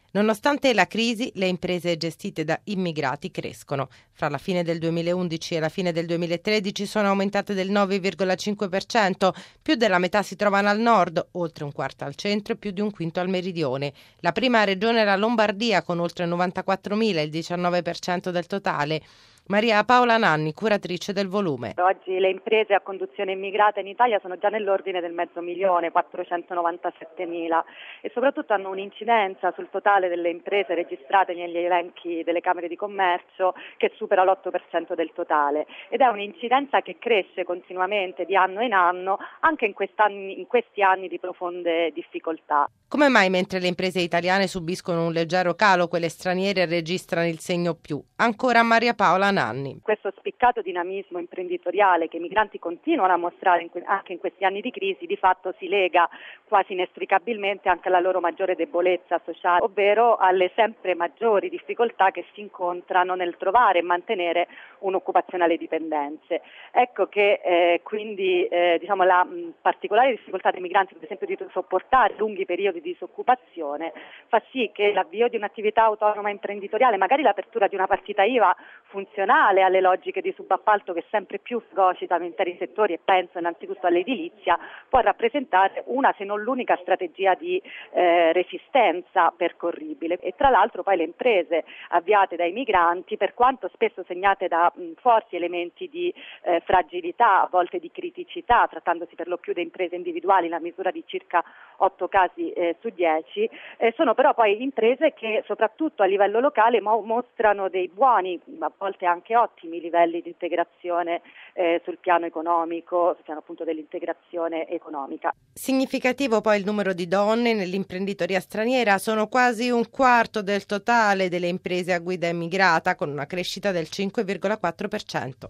Nonostante la crisi, le imprese gestite da immigrati crescono. Fra la fine del 2011 e la fine del 2013 sono aumentate del 9,5%, più della metà si trovano al nord, oltre un quarto al centro e più di un quinto al meridione. La prima regione è la Lombardia con oltre 94.000, il 19% del totale. Maria Paola Nanni, curatrice del volume. Oggi le imprese a conduzione immigrata in Italia sono già nell'ordine del 500.000, 497.000 e soprattutto hanno un'incidenza sul totale delle imprese registrate negli elenchi delle Camere di Commercio che supera l'8% del totale ed è un'incidenza che cresce continuamente di anno in anno anche in questi anni di profonde difficoltà. Come mai mentre le imprese italiane subiscono un leggero calo, quelle straniere registrano il segno più? Ancora Maria Paola Nanni. Questo spiccato dinamismo imprenditoriale che i migranti continuano a mostrare anche in questi anni di crisi di fatto si lega quasi inestricabilmente anche alla loro maggiore debolezza sociale, ovvero alle sempre maggiori difficoltà che si incontrano nel trovare e mantenere un'occupazione alle dipendenze. Ecco che quindi la particolare difficoltà dei migranti, per esempio, di sopportare lunghi periodi di disoccupazione fa sì che l'avvio di un'attività autonoma imprenditoriale, magari l'apertura di una partita IVA funzionale alle logiche di subappalto che sempre più fagocitano interi settori, e penso innanzitutto all'edilizia, può rappresentare una se non l'unica strategia di resistenza percorribile. E tra l'altro poi le imprese avviate dai migranti, per quanto spesso segnate da forti elementi di fragilità, a volte di criticità, trattandosi per lo più di imprese individuali, la misura di circa 8 casi su 10, sono però poi imprese che soprattutto a livello locale mostrano dei buoni, a volte anche ottimi livelli di integrazione sul piano economico, sul piano appunto dell'integrazione economica. Significativo poi il numero di donne nell'imprenditoria straniera, sono quasi un quarto del totale delle imprese a guida immigrata, con una crescita del 5,4%.